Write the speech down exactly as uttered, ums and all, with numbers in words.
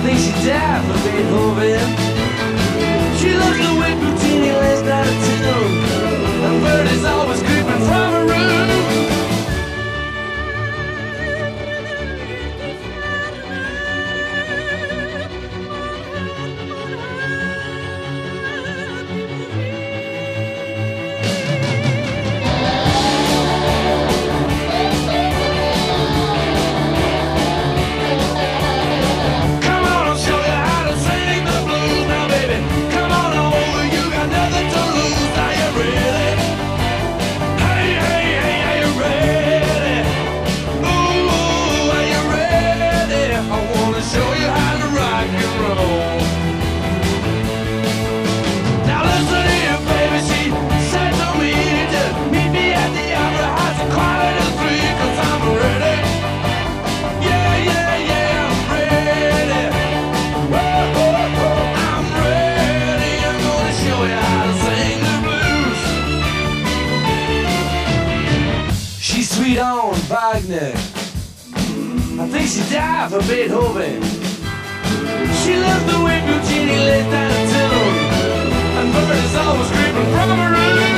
think she died for Beethoven. She loves the way Puccini lays down a tune, and birdies always creeping from her room. Sweet on Wagner, I think she died for Beethoven. She loves the way Puccini lays down a tune, and birdies always creeping from her room.